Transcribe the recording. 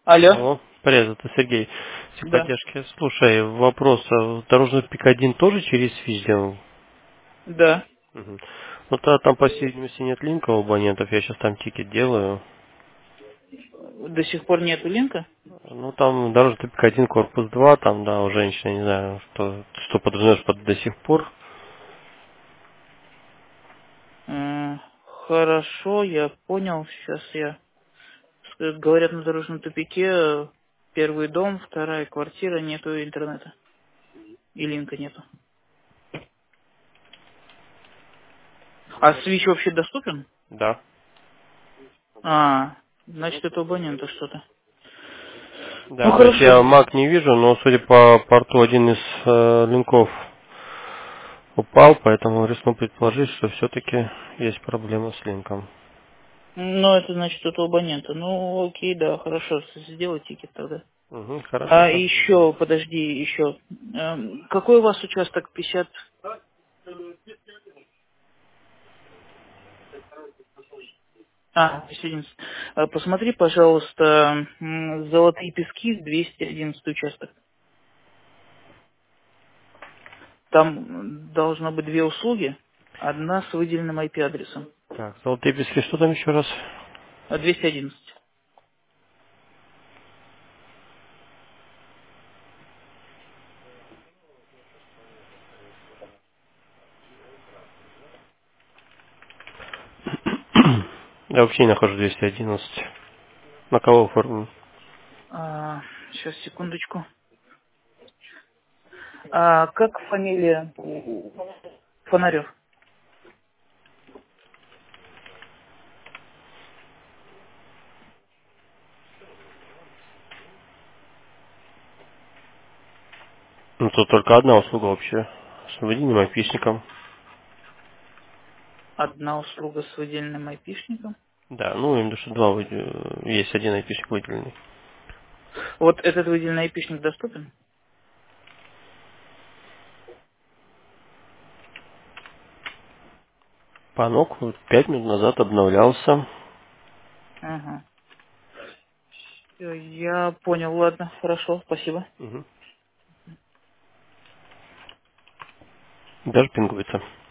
Алло. Алло, привет, это Сергей. Да. Техподдержки. Слушай, вопрос. Дорожный пик один тоже через Switch сделан? Да. Мгм. Ну, там, по всей видимости, нет линка у абонентов. Я сейчас там тикет делаю. До сих пор нету линка? Ну, там дорожный пик один, корпус 2, там, да, у женщины, не знаю, что подразумеваешь под до сих пор. М, Хорошо, я понял. Сейчас говорят, на дорожном тупике первый дом, вторая квартира, нету интернета. И линка нету. А свич вообще доступен? Да. Значит, это у абонента что-то. Ну, Да, то есть я хорошо. Mac не вижу, но судя по порту один из линков упал, поэтому рискну предположить, что все-таки есть проблема с линком. Ну, это значит, это у абонента. Ну, окей, да, хорошо. Сделай тикет тогда. Угу, хорошо, А сейчас сделаю. еще, подожди, еще. Какой у вас участок 50? 211. Посмотри, пожалуйста, Золотые пески, 211 участок. Там должно быть две услуги. Одна с выделенным IP-адресом. Так, золотые пески, что там еще раз? 211. Я вообще не нахожу 211. На кого оформлен? Сейчас, секундочку. Как фамилия Фонарев? Ну, тут только одна услуга вообще. С выделенным айпишником. Одна услуга с выделенным IP-шником. Да, ну, именно что два есть один айпишник выделенный. Вот этот выделенный IP-шник доступен? Панок вот 5 минут назад обновлялся. Ага. Всё, я понял, ладно, хорошо, спасибо. Мгм. Даже пингуется.